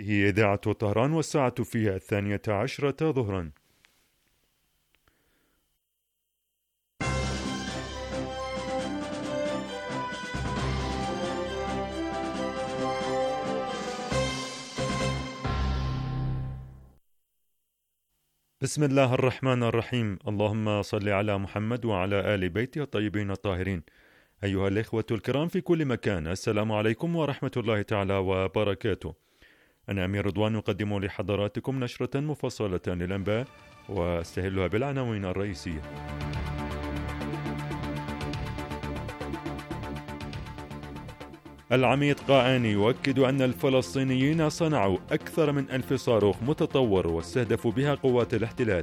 هذه إذاعة طهران والساعة فيها 12 ظهرا. بسم الله الرحمن الرحيم. اللهم صل على محمد وعلى آل بيته الطيبين الطاهرين. أيها الإخوة الكرام في كل مكان، السلام عليكم ورحمة الله تعالى وبركاته. أنا أمير رضوان أقدم لحضراتكم نشرة مفصلة للأنباء واستهلها بالعناوين الرئيسية. العميد قاآني يؤكد أن الفلسطينيين صنعوا أكثر من 1000 صاروخ متطور واستهدفوا بها قوات الاحتلال.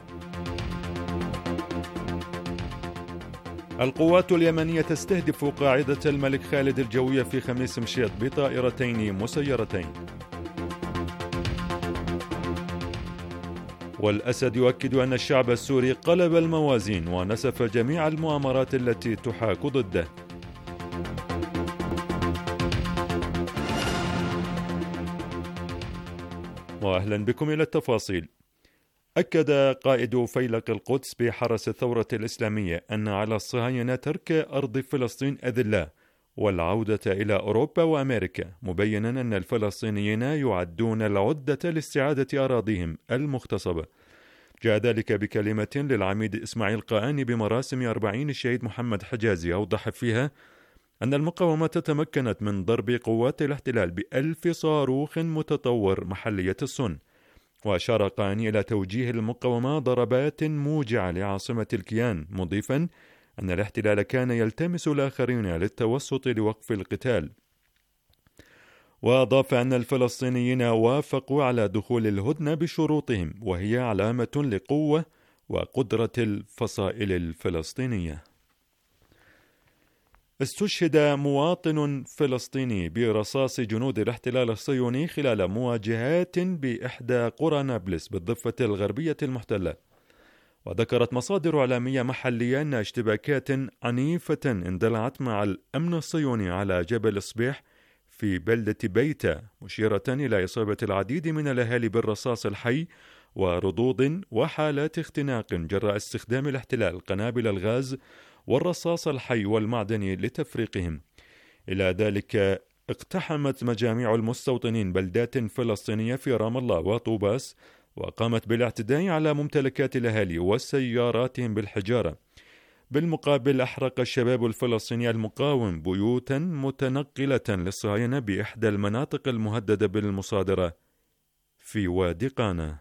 القوات اليمنية تستهدف قاعدة الملك خالد الجوية في خميس مشيط بطائرتين مسيرتين. والأسد يؤكد أن الشعب السوري قلب الموازين ونسف جميع المؤامرات التي تحاك ضده. وأهلا بكم إلى التفاصيل. أكد قائد فيلق القدس بحرس الثورة الإسلامية أن على الصهاينة ترك أرض فلسطين أذلة والعودة إلى أوروبا وأمريكا، مبينا أن الفلسطينيين يعدون العدة لاستعادة أراضيهم المغتصبة. جاء ذلك بكلمة للعميد إسماعيل قاآني بمراسم 40 الشهيد محمد حجازي، أوضح فيها أن المقاومة تمكنت من ضرب قوات الاحتلال ب1000 صاروخ متطور محلية الصن. وأشار قاآني إلى توجيه المقاومة ضربات موجعة لعاصمة الكيان، مضيفا أن الاحتلال كان يلتمس الآخرين للتوسط لوقف القتال. وأضاف أن الفلسطينيين وافقوا على دخول الهدنة بشروطهم، وهي علامة لقوة وقدرة الفصائل الفلسطينية. استشهد مواطن فلسطيني برصاص جنود الاحتلال الصهيوني خلال مواجهات بإحدى قرى نابلس بالضفة الغربية المحتلة. وذكرت مصادر إعلامية محلية أن اشتباكات عنيفة اندلعت مع الأمن الصهيوني على جبل الصبيح في بلدة بيتا، مشيرة إلى إصابة العديد من الأهالي بالرصاص الحي وردود وحالات اختناق جراء استخدام الاحتلال قنابل الغاز والرصاص الحي والمعدني لتفريقهم. إلى ذلك اقتحمت مجاميع المستوطنين بلدات فلسطينية في رام الله وطوباس، وقامت بالاعتداء على ممتلكات الأهالي وسياراتهم بالحجارة. بالمقابل أحرق الشباب الفلسطيني المقاوم بيوتا متنقلة للصهاينة بإحدى المناطق المهددة بالمصادرة في وادي قانا.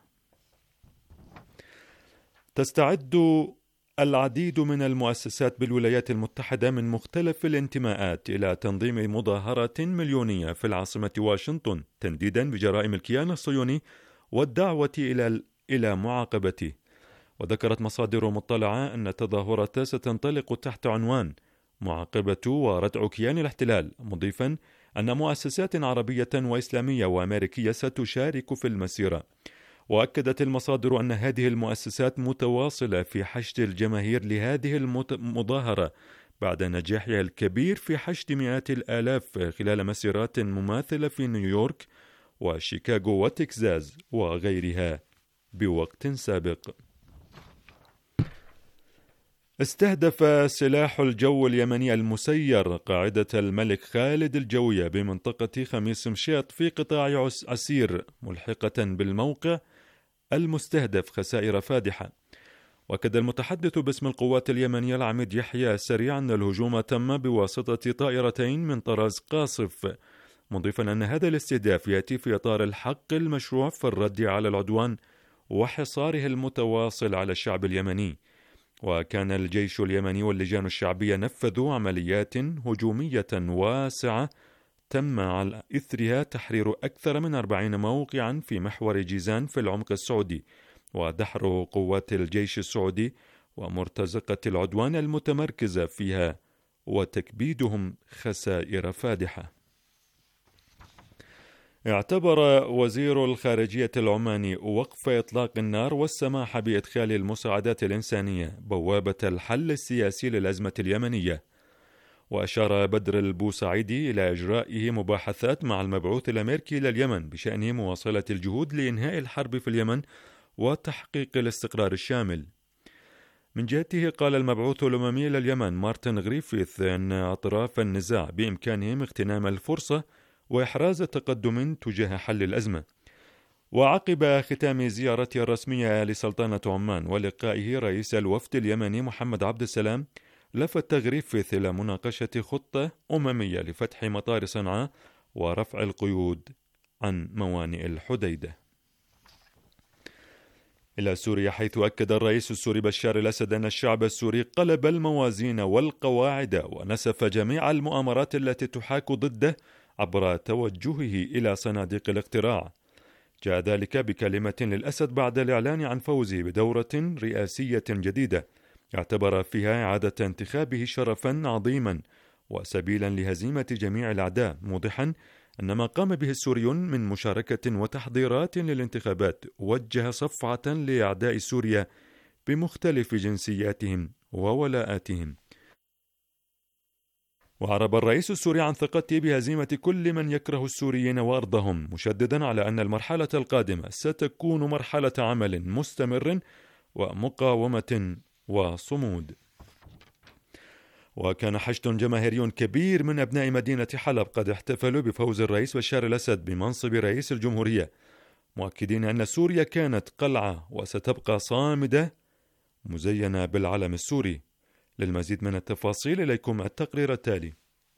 تستعد العديد من المؤسسات بالولايات المتحدة من مختلف الانتماءات إلى تنظيم مظاهرة مليونية في العاصمة واشنطن تنديدا بجرائم الكيان الصهيوني والدعوة إلى معاقبته. وذكرت مصادر مطلعة أن التظاهرات ستنطلق تحت عنوان معاقبة وردع كيان الاحتلال، مضيفا أن مؤسسات عربية وإسلامية وأمريكية ستشارك في المسيرة. وأكدت المصادر أن هذه المؤسسات متواصلة في حشد الجماهير لهذه المظاهرة بعد نجاحها الكبير في حشد مئات الآلاف خلال مسيرات مماثلة في نيويورك وشيكاغو وتكساس وغيرها بوقت سابق. استهدف سلاح الجو اليمني المسير قاعدة الملك خالد الجوية بمنطقة خميس مشيط في قطاع عسير، ملحقة بالموقع المستهدف خسائر فادحة. وكد المتحدث باسم القوات اليمنية العميد يحيى السريع أن الهجوم تم بواسطة طائرتين من طراز قاصف، مضيفا أن هذا الاستهداف يأتي في إطار الحق المشروع في الرد على العدوان وحصاره المتواصل على الشعب اليمني. وكان الجيش اليمني واللجان الشعبية نفذوا عمليات هجومية واسعة تم على إثرها تحرير أكثر من 40 موقعا في محور جيزان في العمق السعودي، ودحر قوات الجيش السعودي ومرتزقة العدوان المتمركزة فيها وتكبيدهم خسائر فادحة. اعتبر وزير الخارجية العماني وقف إطلاق النار والسماح بإدخال المساعدات الإنسانية بوابة الحل السياسي للأزمة اليمنية. وأشار بدر البوسعيدي إلى إجرائه مباحثات مع المبعوث الأمريكي لليمن بشأن مواصلة الجهود لإنهاء الحرب في اليمن وتحقيق الاستقرار الشامل. من جهته قال المبعوث الأممي لليمن مارتن غريفيث أن أطراف النزاع بإمكانهم اغتنام الفرصة وإحراز تقدم تجاه حل الأزمة. وعقب ختام زيارته الرسمية لسلطنة عمان ولقائه رئيس الوفد اليمني محمد عبد السلام، لفت غريفيث إلى مناقشة خطة أممية لفتح مطار صنعاء ورفع القيود عن موانئ الحديدة. إلى سوريا، حيث أكد الرئيس السوري بشار الأسد أن الشعب السوري قلب الموازين والقواعد ونسف جميع المؤامرات التي تحاك ضده عبر توجهه إلى صناديق الاقتراع. جاء ذلك بكلمة للأسد بعد الإعلان عن فوزه بدورة رئاسية جديدة اعتبر فيها إعادة انتخابه شرفا عظيما وسبيلا لهزيمة جميع الأعداء، موضحا أن ما قام به السوريون من مشاركة وتحضيرات للانتخابات وجه صفعة لأعداء سوريا بمختلف جنسياتهم وولاءاتهم. وعرب الرئيس السوري عن ثقته بهزيمة كل من يكره السوريين وأرضهم، مشددا على أن المرحلة القادمة ستكون مرحلة عمل مستمر ومقاومة وصمود. وكان حشد جماهيري كبير من أبناء مدينة حلب قد احتفلوا بفوز الرئيس بشار الأسد بمنصب رئيس الجمهورية، مؤكدين أن سوريا كانت قلعة وستبقى صامدة مزينة بالعلم السوري. للمزيد من التفاصيل إليكم التقرير التالي.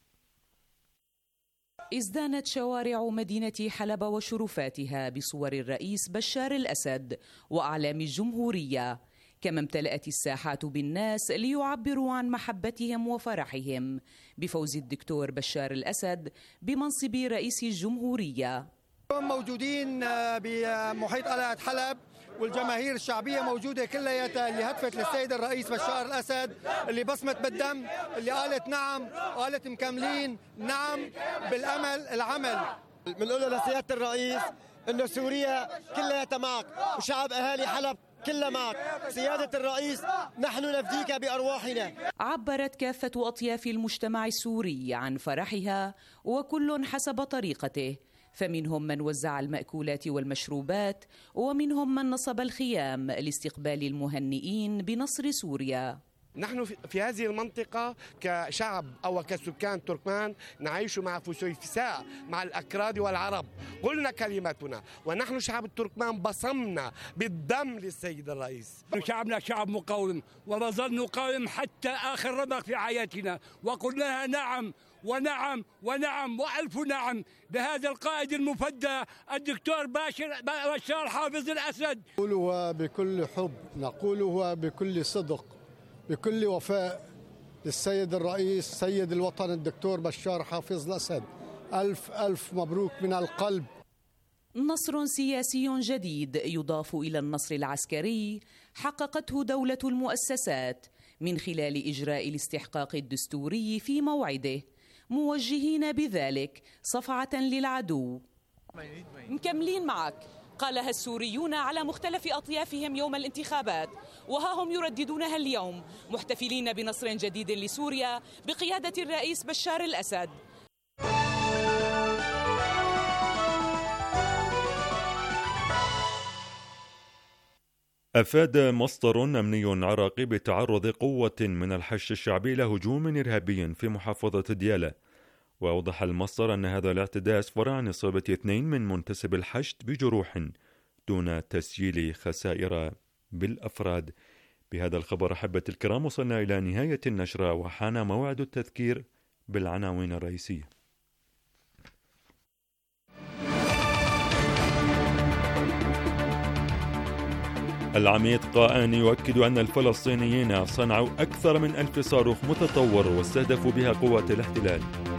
ازدانت شوارع مدينة حلب وشرفاتها بصور الرئيس بشار الأسد وأعلام الجمهورية، كما امتلأت الساحات بالناس ليعبروا عن محبتهم وفرحهم بفوز الدكتور بشار الأسد بمنصب رئيس الجمهورية. موجودين بمحيط قلعة حلب والجماهير الشعبية موجودة كلياتها اللي هتفت للسيد الرئيس بشار الأسد، اللي بصمت بالدم، اللي قالت نعم، قالت مكملين نعم بالأمل العمل. بنقول لسيادة الرئيس إنه سوريا كلها معك وشعب أهالي حلب كلها معك. سيادة الرئيس نحن نفديك بأرواحنا. عبرت كافة أطياف المجتمع السوري عن فرحها وكل حسب طريقته، فمنهم من وزع المأكولات والمشروبات ومنهم من نصب الخيام لاستقبال المهنئين بنصر سوريا. نحن في هذه المنطقة كشعب أو كسكان تركمان نعيش مع فسيفساء مع الأكراد والعرب، قلنا كلمتنا ونحن شعب التركمان بصمنا بالدم للسيد الرئيس. شعبنا شعب مقاوم ونظل نقاوم حتى آخر رمق في حياتنا، وقلنا نعم ونعم ونعم وألف نعم بهذا القائد المفدى الدكتور بشار حافظ الأسد. نقولها بكل حب، نقولها بكل صدق، بكل وفاء للسيد الرئيس سيد الوطن الدكتور بشار حافظ الأسد. ألف ألف مبروك من القلب. نصر سياسي جديد يضاف إلى النصر العسكري حققته دولة المؤسسات من خلال إجراء الاستحقاق الدستوري في موعده، موجهين بذلك صفعة للعدو. مكملين معك، قالها السوريون على مختلف أطيافهم يوم الانتخابات، وها هم يرددونها اليوم محتفلين بنصر جديد لسوريا بقيادة الرئيس بشار الأسد. أفاد مصدر أمني عراقي بتعرض قوة من الحشد الشعبي إلى هجوم إرهابي في محافظة ديالى. وأوضح المصدر أن هذا الاعتداء أسفر عن إصابة 2 من منتسب الحشد بجروح دون تسجيل خسائر بالأفراد. بهذا الخبر أحبة الكرام وصلنا إلى نهاية النشرة وحان موعد التذكير بالعناوين الرئيسية. العميد قائن يؤكد أن الفلسطينيين صنعوا أكثر من 1000 صاروخ متطور واستهدفوا بها قوات الاحتلال.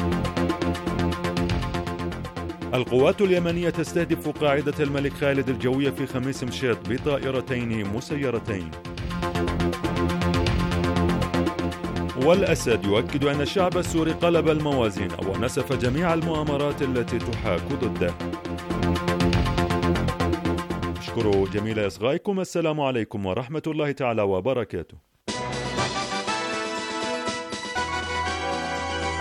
القوات اليمنية تستهدف قاعدة الملك خالد الجوية في خميس مشيط بطائرتين مسيرتين. والأسد يؤكد أن الشعب السوري قلب الموازين ونسف جميع المؤامرات التي تحاك ضده. أشكر جميل إصغائكم. السلام عليكم ورحمة الله تعالى وبركاته.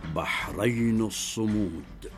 بحرين الصمود.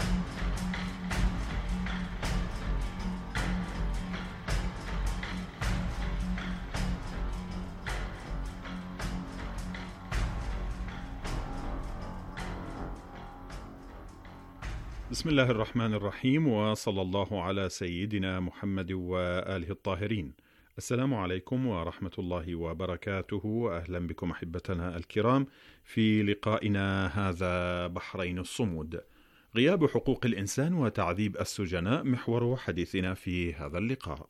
بسم الله الرحمن الرحيم، وصلى الله على سيدنا محمد وآله الطاهرين. السلام عليكم ورحمة الله وبركاته. أهلا بكم أحبتنا الكرام في لقائنا هذا بحرين الصمود. غياب حقوق الإنسان وتعذيب السجناء محور حديثنا في هذا اللقاء.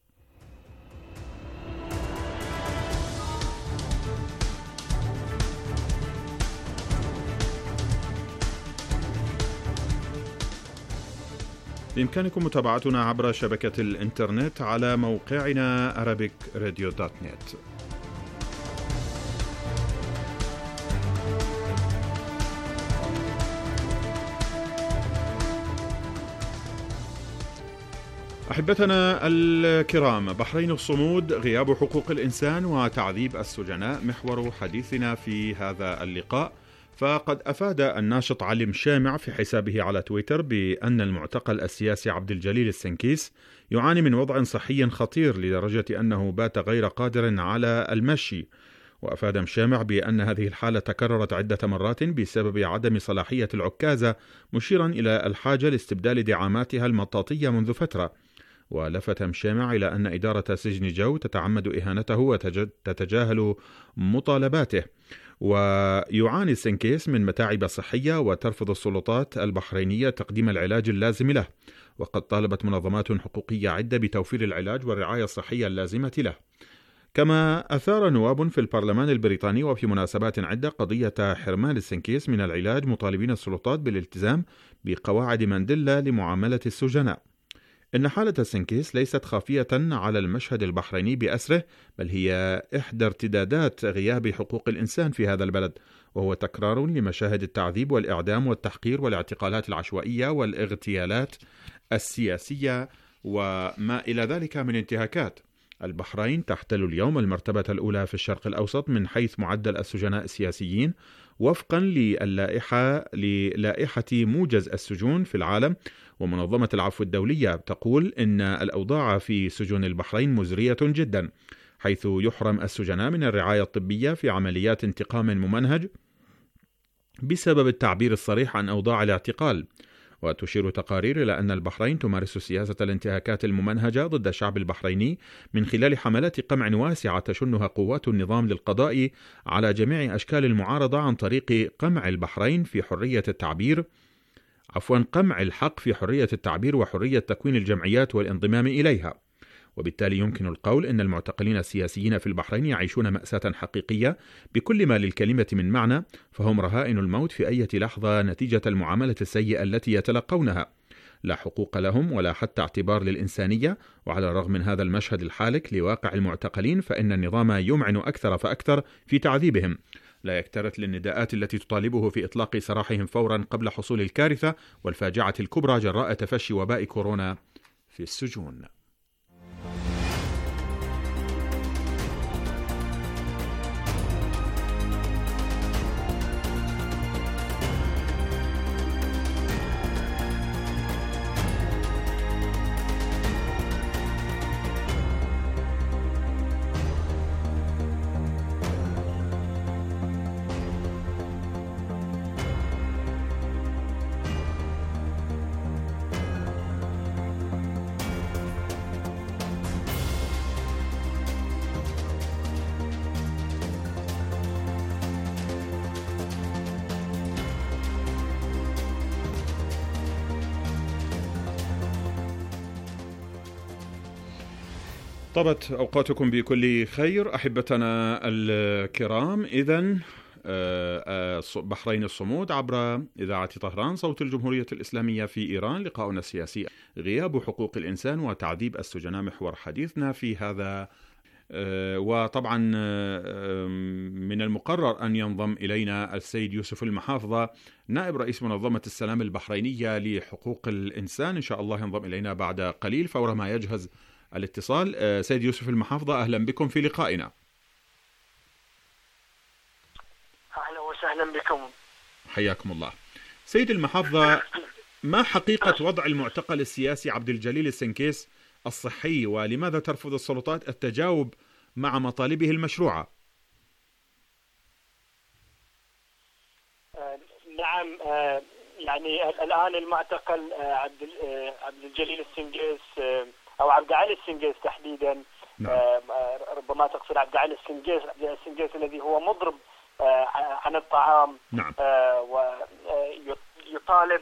بإمكانكم متابعتنا عبر شبكة الإنترنت على موقعنا arabicradio.net. أحبتنا الكرام، بحرين الصمود، غياب حقوق الإنسان وتعذيب السجناء محور حديثنا في هذا اللقاء. فقد أفاد الناشط علي مشامع في حسابه على تويتر بأن المعتقل السياسي عبد الجليل السنكيس يعاني من وضع صحي خطير لدرجة أنه بات غير قادر على المشي. وأفاد مشامع بأن هذه الحالة تكررت عدة مرات بسبب عدم صلاحية العكازة، مشيرا إلى الحاجة لاستبدال دعاماتها المطاطية منذ فترة. ولفت مشامع إلى أن إدارة سجن جو تتعمد إهانته وتتجاهل مطالباته. ويعاني السنكيس من متاعب صحية، وترفض السلطات البحرينية تقديم العلاج اللازم له. وقد طالبت منظمات حقوقية عدة بتوفير العلاج والرعاية الصحية اللازمة له. كما أثار نواب في البرلمان البريطاني وفي مناسبات عدة قضية حرمان السنكيس من العلاج، مطالبين السلطات بالالتزام بقواعد مانديلا لمعاملة السجناء. إن حالة السنكيس ليست خافية على المشهد البحريني بأسره، بل هي إحدى ارتدادات غياب حقوق الإنسان في هذا البلد، وهو تكرار لمشاهد التعذيب والإعدام والتحقير والاعتقالات العشوائية والاغتيالات السياسية وما إلى ذلك من انتهاكات. البحرين تحتل اليوم المرتبة الأولى في الشرق الأوسط من حيث معدل السجناء السياسيين، وفقا للائحة موجز السجون في العالم. ومنظمة العفو الدولية تقول إن الأوضاع في سجون البحرين مزرية جدا، حيث يحرم السجناء من الرعاية الطبية في عمليات انتقام ممنهج بسبب التعبير الصريح عن أوضاع الاعتقال. وتشير تقارير إلى أن البحرين تمارس سياسة الانتهاكات الممنهجة ضد الشعب البحريني من خلال حملات قمع واسعة تشنها قوات النظام للقضاء على جميع أشكال المعارضة، عن طريق قمع البحرين في حرية التعبير قمع الحق في حرية التعبير وحرية تكوين الجمعيات والانضمام إليها. وبالتالي يمكن القول أن المعتقلين السياسيين في البحرين يعيشون مأساة حقيقية بكل ما للكلمة من معنى، فهم رهائن الموت في أي لحظة نتيجة المعاملة السيئة التي يتلقونها. لا حقوق لهم ولا حتى اعتبار للإنسانية. وعلى الرغم من هذا المشهد الحالك لواقع المعتقلين، فإن النظام يمعن أكثر فأكثر في تعذيبهم. لا يكترث للنداءات التي تطالبه في إطلاق سراحهم فورا قبل حصول الكارثة والفاجعة الكبرى جراء تفشي وباء كورونا في السجون. طابت أوقاتكم بكل خير أحبتنا الكرام. إذن بحرين الصمود عبر إذاعة طهران صوت الجمهورية الإسلامية في إيران. لقاؤنا السياسي غياب حقوق الإنسان وتعذيب السجناء محور حديثنا في هذا. وطبعا من المقرر أن ينضم إلينا السيد يوسف المحافظة نائب رئيس منظمة السلام البحرينية لحقوق الإنسان. إن شاء الله ينضم إلينا بعد قليل فور ما يجهز الاتصال. سيد يوسف المحافظة، أهلا بكم في لقائنا. أهلا وسهلا بكم. حياكم الله. سيد المحافظة، ما حقيقة وضع المعتقل السياسي عبد الجليل السنكيس الصحي، ولماذا ترفض السلطات التجاوب مع مطالبه المشروعة؟ نعم، يعني الآن المعتقل عبد الجليل السنكيس أو عبد علي السنكيس تحديدا. نعم. ربما تقصد عبد علي السنكيس الذي هو مضرب عن الطعام. نعم. ويطالب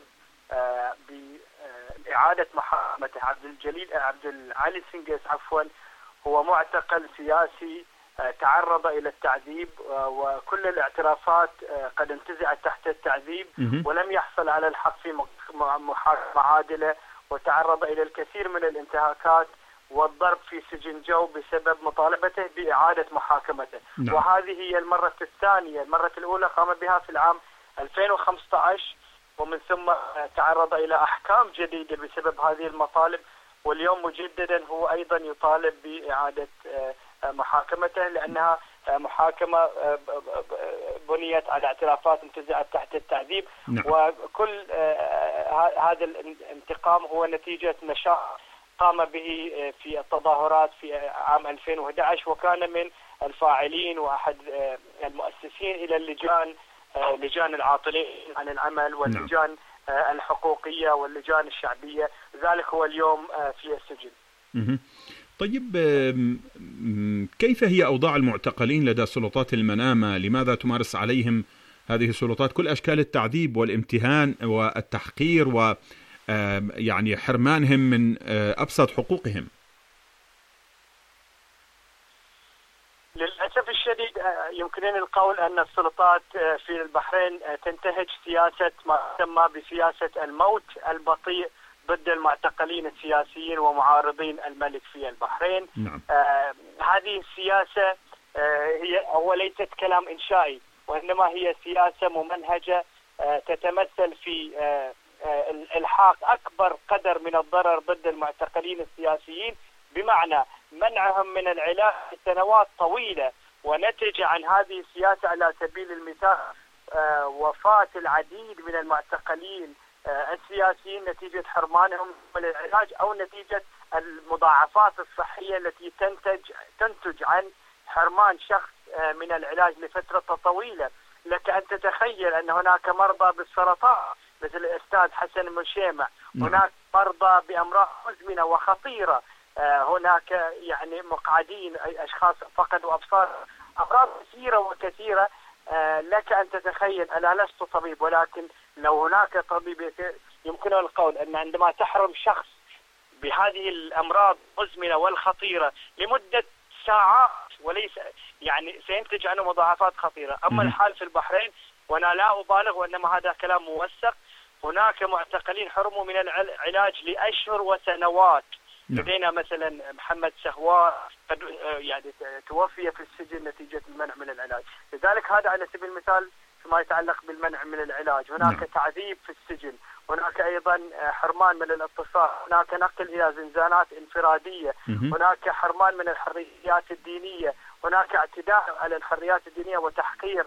بإعادة محاكمته. عبد علي السنكيس هو معتقل سياسي تعرض إلى التعذيب، وكل الاعترافات قد انتزعت تحت التعذيب، ولم يحصل على الحق في محاكمة عادلة، وتعرض إلى الكثير من الانتهاكات والضرب في سجن جو بسبب مطالبته بإعادة محاكمته. نعم. وهذه هي المرة الثانية. المرة الأولى قام بها في العام 2015، ومن ثم تعرض إلى أحكام جديدة بسبب هذه المطالب، واليوم مجددا هو أيضا يطالب بإعادة محاكمته، لأنها محاكمة بنيت على اعترافات انتزعت تحت التعذيب. نعم. وكل هذا الانتقام هو نتيجة نشاط قام به في التظاهرات في عام 2011، وكان من الفاعلين وأحد المؤسسين إلى لجان العاطلين عن العمل واللجان الحقوقية واللجان الشعبية. ذلك هو اليوم في السجن. طيب، كيف هي أوضاع المعتقلين لدى سلطات المنامة؟ لماذا تمارس عليهم هذه السلطات كل أشكال التعذيب والامتهان والتحقير يعني حرمانهم من أبسط حقوقهم؟ للأسف الشديد يمكنني القول أن السلطات في البحرين تنتهج سياسة ما يسمى بسياسة الموت البطيء ضد المعتقلين السياسيين ومعارضين الملك في البحرين. نعم. هذه السياسة هو ليست كلام إنشائي، وإنما هي سياسة ممنهجة تتمثل في الحاق أكبر قدر من الضرر ضد المعتقلين السياسيين، بمعنى منعهم من العلاج لسنوات طويلة. ونتج عن هذه السياسة على سبيل المثال وفاة العديد من المعتقلين السياسيين نتيجة حرمانهم من العلاج، أو نتيجة المضاعفات الصحية التي تنتج عن حرمان شخص من العلاج لفترة طويلة. لك أن تتخيل أن هناك مرضى بالسرطان مثل الأستاذ حسن المشيمع، هناك مرضى بأمراض مزمنة وخطيرة، هناك يعني مقعدين، أشخاص فقدوا أبصار، أمراض كثيرة. لك أن تتخيل، أنا لست طبيب، ولكن لو هناك طبيب يمكنه القول أن عندما تحرم شخص بهذه الأمراض المزمنة والخطيرة لمدة ساعات وليس يعني سينتج عنه مضاعفات خطيرة. أما الحال في البحرين، وأنا لا أبالغ وإنما هذا كلام موثق، هناك معتقلين حرموا من العلاج لأشهر وسنوات. لدينا مثلا محمد سهوار قد يعني توفي في السجن نتيجة المنع من العلاج. لذلك هذا على سبيل المثال فيما يتعلق بالمنع من العلاج. هناك تعذيب في السجن، هناك أيضا حرمان من الاتصال، هناك نقل إلى زنزانات انفرادية، هناك حرمان من الحريات الدينية، هناك اعتداء على الحريات الدينية وتحقير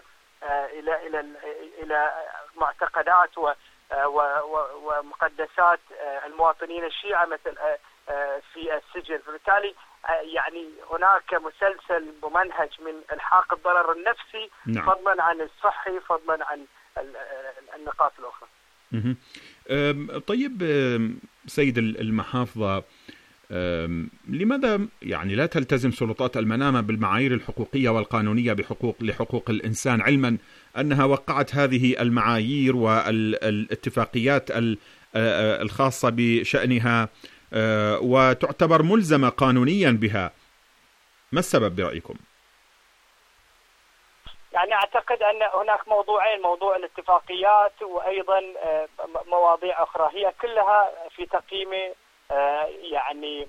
إلى معتقدات ومقدسات المواطنين الشيعة مثل في السجن. فبالتالي يعني هناك مسلسل ممنهج من الحاق الضرر النفسي. نعم. فضلا عن الصحي، فضلا عن النقاط الأخرى. طيب سيد المحافظة، لماذا يعني لا تلتزم سلطات المنامة بالمعايير الحقوقية والقانونية لحقوق الإنسان، علما أنها وقعت هذه المعايير والاتفاقيات الخاصة بشأنها وتعتبر ملزمة قانونيا بها؟ ما السبب برأيكم؟ يعني أعتقد أن هناك موضوعين، موضوع الاتفاقيات وأيضا مواضيع أخرى، هي كلها في تقييم يعني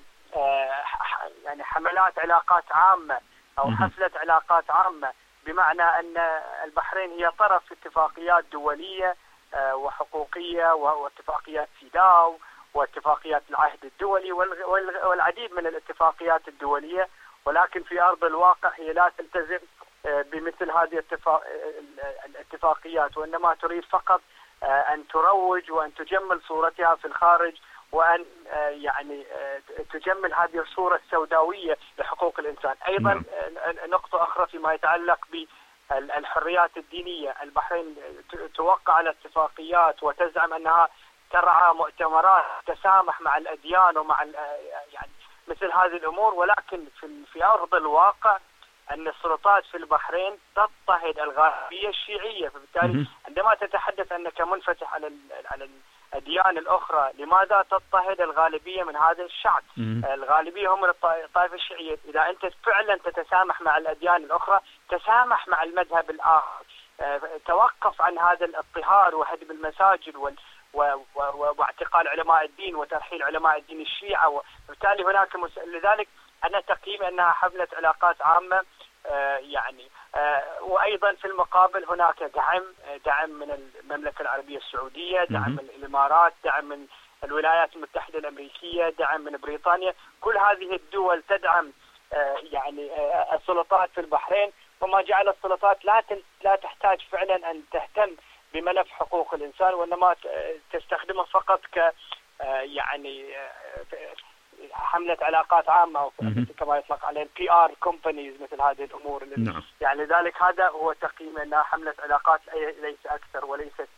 حملات علاقات عامة أو حفلة علاقات عامة، بمعنى أن البحرين هي طرف في اتفاقيات دولية وحقوقية واتفاقيات سيداو واتفاقيات العهد الدولي والعديد من الاتفاقيات الدولية، ولكن في أرض الواقع هي لا تلتزم بمثل هذه الاتفاقيات، وإنما تريد فقط أن تروج وأن تجمل صورتها في الخارج، وأن يعني تجمل هذه الصورة السوداوية لحقوق الإنسان. أيضا نقطة أخرى فيما يتعلق بالحريات الدينية، البحرين توقع على اتفاقيات وتزعم أنها ترعى مؤتمرات تسامح مع الأديان ومع يعني مثل هذه الأمور، ولكن في أرض الواقع أن السلطات في البحرين تضطهد الغالبية الشيعية. فبالتالي عندما تتحدث أنك منفتح على الأديان الأخرى، لماذا تضطهد الغالبية من هذا الشعب؟ الغالبية هم الطائفة الشيعية. إذا أنت فعلا تتسامح مع الأديان الأخرى، تسامح مع المذهب الآخر، توقف عن هذا الاضطهاد وهدم المساجد واعتقال علماء الدين وترحيل علماء الدين الشيعة. وبالتالي هناك لذلك أنا تقييمي أنها حملة علاقات عامة يعني. وأيضا في المقابل هناك دعم من المملكة العربية السعودية، دعم من الإمارات، دعم من الولايات المتحدة الأمريكية، دعم من بريطانيا. كل هذه الدول تدعم يعني السلطات في البحرين، وما جعل السلطات لا تحتاج فعلا أن تهتم بملف حقوق الإنسان، وإنما تستخدمه فقط ك يعني حملة علاقات عامة، أو كما يطلق عليه PR companies، مثل هذه الأمور. نعم. يعني لذلك هذا هو تقييم أنها حملة علاقات ليس أكثر وليست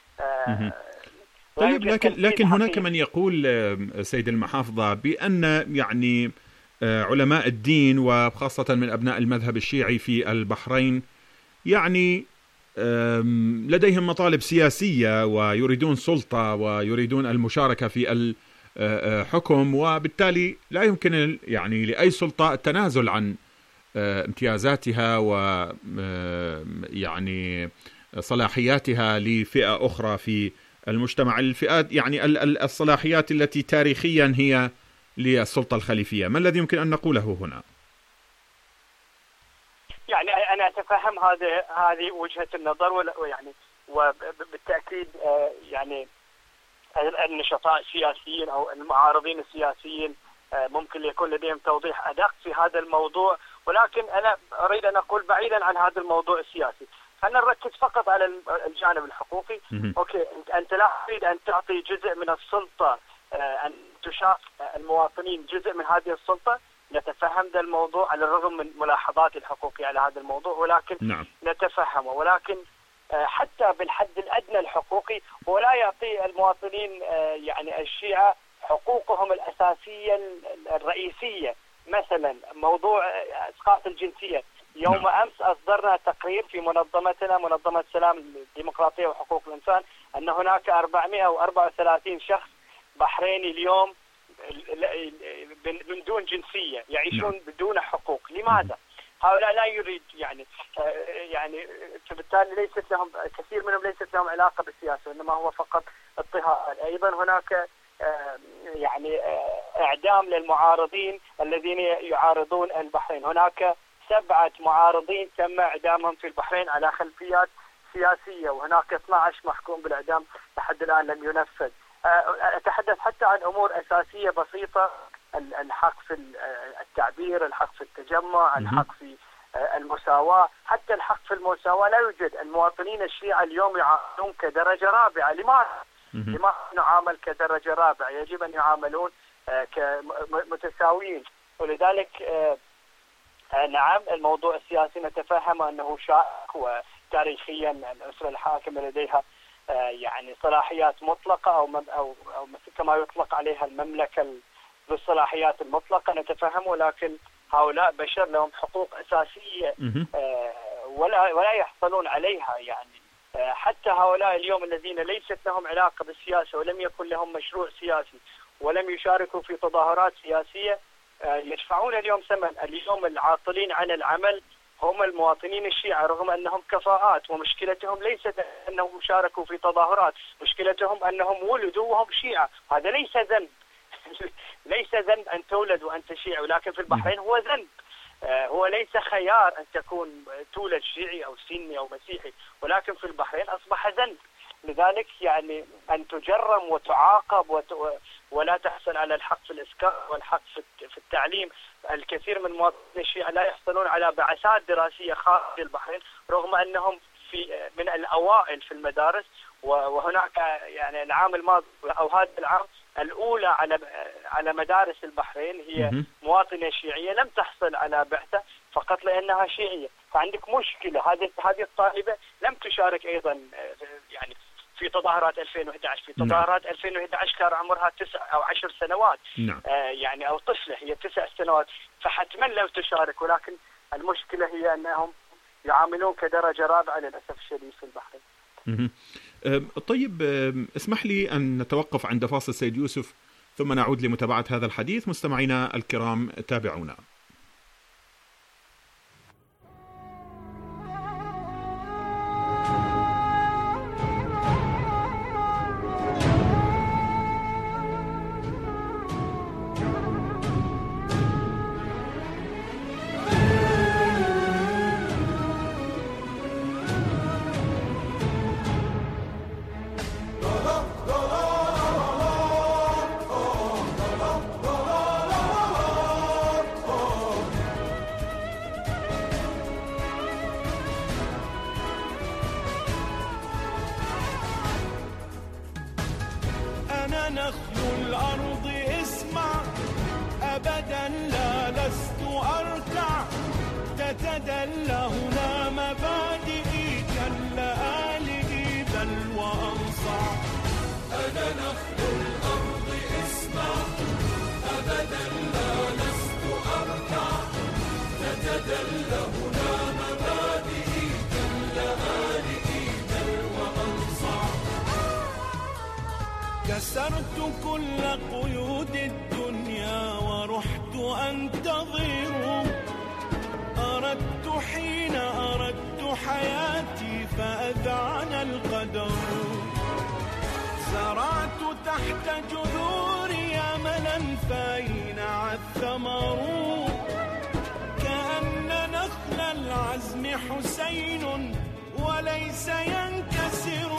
طيب. لكن هناك من يقول سيد المحافظة بأن يعني علماء الدين وخاصة من أبناء المذهب الشيعي في البحرين يعني لديهم مطالب سياسية ويريدون سلطة ويريدون المشاركة في الحكم، وبالتالي لا يمكن يعني لأي سلطة التنازل عن امتيازاتها ويعني صلاحياتها لفئة أخرى في المجتمع. الفئات يعني الصلاحيات التي تاريخيا هي للسلطة الخليفية. ما الذي يمكن أن نقوله هنا؟ يعني أنا أتفهم هذه وجهة النظر، ويعني وبالتأكيد يعني النشطاء السياسيين أو المعارضين السياسيين ممكن يكون لديهم توضيح أدق في هذا الموضوع، ولكن أنا أريد أن أقول بعيدا عن هذا الموضوع السياسي، خلينا نركز فقط على الجانب الحقوقي. أوكي، أنت لا تريد أن تعطي جزء من السلطة، أن تشارك المواطنين جزء من هذه السلطة. نتفهم ذا الموضوع على الرغم من ملاحظاتي الحقوقية على هذا الموضوع، ولكن نتفهمه. ولكن حتى بالحد الأدنى الحقوقي هو لا يعطي المواطنين يعني الشيعة حقوقهم الأساسية الرئيسية. مثلا موضوع إسقاط الجنسية، يوم أمس أصدرنا تقرير في منظمتنا، منظمة سلام الديمقراطية وحقوق الإنسان، أن هناك 434 شخص بحريني اليوم من دون جنسية، يعيشون بدون حقوق. لماذا؟ هؤلاء لا يريد يعني فبالتالي ليست لهم، كثير منهم ليست لهم علاقة بالسياسة، إنما هو فقط اضطهاد. أيضا هناك يعني إعدام للمعارضين الذين يعارضون البحرين. هناك 7 معارضين تم إعدامهم في البحرين على خلفيات سياسية، وهناك 12 محكوم بالإعدام لحد الآن لم ينفذ. أتحدث حتى عن أمور أساسية بسيطة، الحق في التعبير، الحق في التجمع، الحق في المساواة. حتى الحق في المساواة لا يوجد. المواطنين الشيعة اليوم يعاملون كدرجة رابعة. لماذا نعامل كدرجة رابعة؟ يجب أن يعاملون كمتساويين. ولذلك نعم، الموضوع السياسي نتفهم أنه شائك، وتاريخيا الأسرة الحاكمة لديها يعني صلاحيات مطلقة أو كما يطلق عليها المملكة بالصلاحيات المطلقة، نتفهم. ولكن هؤلاء بشر لهم حقوق أساسية ولا يحصلون عليها. يعني حتى هؤلاء اليوم الذين ليست لهم علاقة بالسياسة ولم يكن لهم مشروع سياسي ولم يشاركوا في تظاهرات سياسية يدفعون اليوم ثمن. اليوم العاطلين عن العمل هم المواطنين الشيعة، رغم أنهم كفاءات، ومشكلتهم ليست أنهم شاركوا في تظاهرات، مشكلتهم أنهم ولدوا وهم شيعة. هذا ليس ذنب ليس ذنب أن تولد وأنت شيعي، ولكن في البحرين هو ذنب. هو ليس خيار أن تولد شيعي أو سني أو مسيحي، ولكن في البحرين أصبح ذنب. لذلك يعني أن تجرم وتعاقب ولا تحصل على الحق في الإسكان والحق في التعليم. الكثير من مواطني الشيعة لا يحصلون على بعثات دراسية خارج البحرين رغم أنهم من الأوائل في المدارس. وهناك يعني العام الماضي أو هذا العام الأولى على مدارس البحرين هي مواطنة شيعية لم تحصل على بعثة فقط لأنها شيعية. فعندك مشكلة. هذه الطالبة لم تشارك أيضا يعني في تظاهرات 2011. في تظاهرات 2011 كان عمرها 9 أو 10 سنوات. يعني أو طفلة هي 9 سنوات فحتما لم تشارك. ولكن المشكلة هي أنهم يعاملون كدرجة رابعة للأسف الشديد في البحرين. طيب اسمح لي أن نتوقف عند فاصل سيد يوسف ثم نعود لمتابعة هذا الحديث. مستمعينا الكرام تابعونا. نخل الأرض اسمع أبدا لا لست أركع تتدلى هنا مبادئي كاللآلئ بل وأنصع. أنا نخل الأرض اسمع أبدا لا لست أركع تتدلى هنا مبادئي كاللآلئ بل وأنصع. كسرت كل قيود الدنيا ورحت أنتظر. أردت حين أردت حياتي فأذعن القدر. زرعت تحت جذوري أملا فأينع الثمر. كأن نخل العزم حسين وليس ينكسر.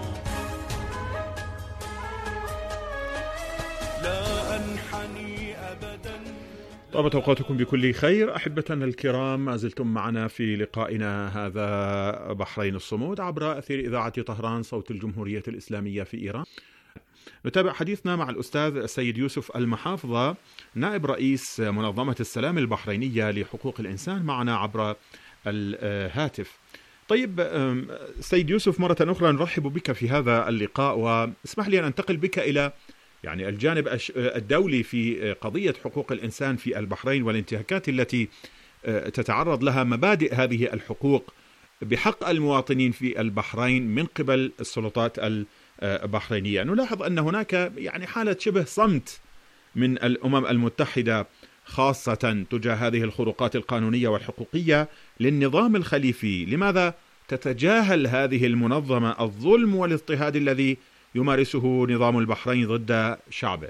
لا أنحني أبدا. طابت أوقاتكم بكل خير. أحبتنا الكرام، ما زلتم معنا في لقائنا هذا بحرين الصمود عبر أثير إذاعة طهران صوت الجمهورية الإسلامية في إيران. نتابع حديثنا مع الأستاذ السيد يوسف المحافظة نائب رئيس منظمة السلام البحرينية لحقوق الإنسان معنا عبر الهاتف. طيب سيد يوسف، مرة أخرى نرحب بك في هذا اللقاء، واسمح لي أن أنتقل بك إلى يعني الجانب الدولي في قضية حقوق الإنسان في البحرين والانتهاكات التي تتعرض لها مبادئ هذه الحقوق بحق المواطنين في البحرين من قبل السلطات البحرينية. نلاحظ أن هناك يعني حالة شبه صمت من الأمم المتحدة خاصة تجاه هذه الخروقات القانونية والحقوقية للنظام الخليفي. لماذا تتجاهل هذه المنظمة الظلم والاضطهاد الذي يمارسه نظام البحرين ضد شعبه؟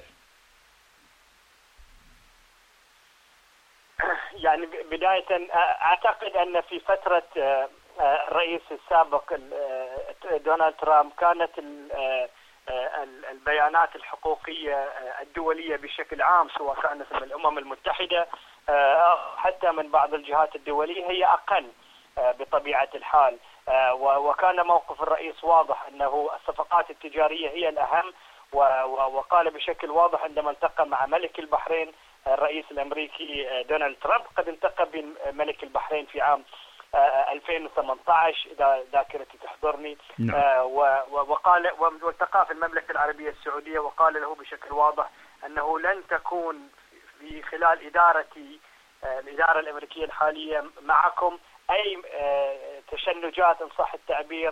يعني بداية أعتقد أن في فترة الرئيس السابق دونالد ترامب كانت البيانات الحقوقية الدولية بشكل عام سواء كانت من الأمم المتحدة حتى من بعض الجهات الدولية هي أقل بطبيعة الحال. وكان موقف الرئيس واضح أنه الصفقات التجارية هي الأهم، وقال بشكل واضح عندما التقى مع ملك البحرين الرئيس الأمريكي دونالد ترامب. قد التقى بملك البحرين في عام 2018 إذا ذاكرتي تحضرني. وقال والتقى في المملكة العربية السعودية وقال له بشكل واضح أنه لن تكون في خلال إدارتي الإدارة الأمريكية الحالية معكم أي تشنجات إن صح التعبير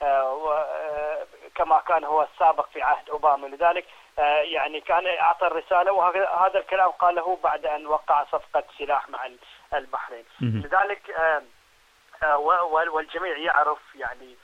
كما كان هو السابق في عهد أوباما. لذلك يعني كان أعطى الرسالة، وهذا الكلام قاله بعد أن وقع صفقة سلاح مع البحرين. لذلك والجميع يعرف يعني